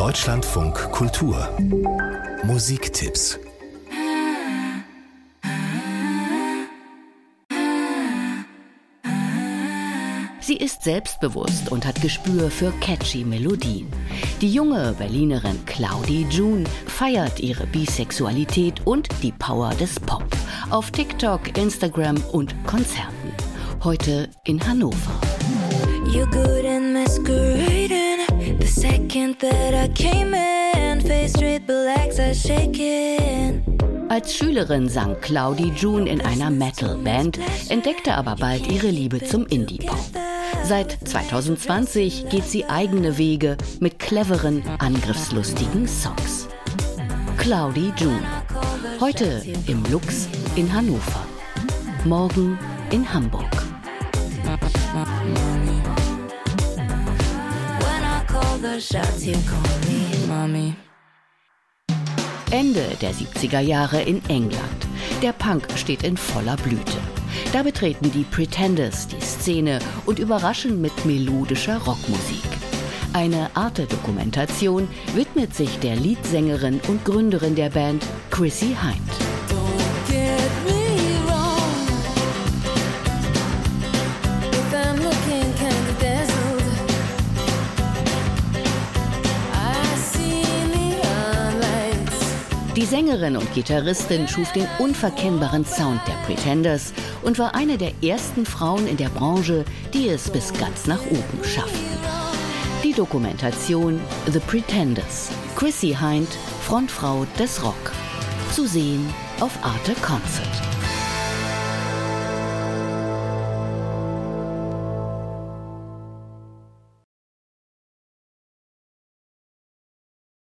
Deutschlandfunk Kultur Musiktipps. Sie ist selbstbewusst und hat Gespür für catchy Melodien. Die junge Berlinerin Claudi June feiert ihre Bisexualität und die Power des Pop auf TikTok, Instagram und Konzerten. Heute in Hannover. You're good and masquerading. The second that I came in, face straight, but legs are shaking. Als Schülerin sang Claudi June in einer Metal-Band, entdeckte aber bald ihre Liebe zum Indie-Pop. Seit 2020 geht sie eigene Wege mit cleveren, angriffslustigen Songs. Claudi June. Heute im Lux in Hannover. Morgen in Hamburg. Ende der 70er Jahre in England. Der Punk steht in voller Blüte. Da betreten die Pretenders die Szene und überraschen mit melodischer Rockmusik. Eine Arte-Dokumentation widmet sich der Leadsängerin und Gründerin der Band, Chrissie Hynde. Die Sängerin und Gitarristin schuf den unverkennbaren Sound der Pretenders und war eine der ersten Frauen in der Branche, die es bis ganz nach oben schafften. Die Dokumentation The Pretenders. Chrissie Hynde, Frontfrau des Rock. Zu sehen auf Arte Concert.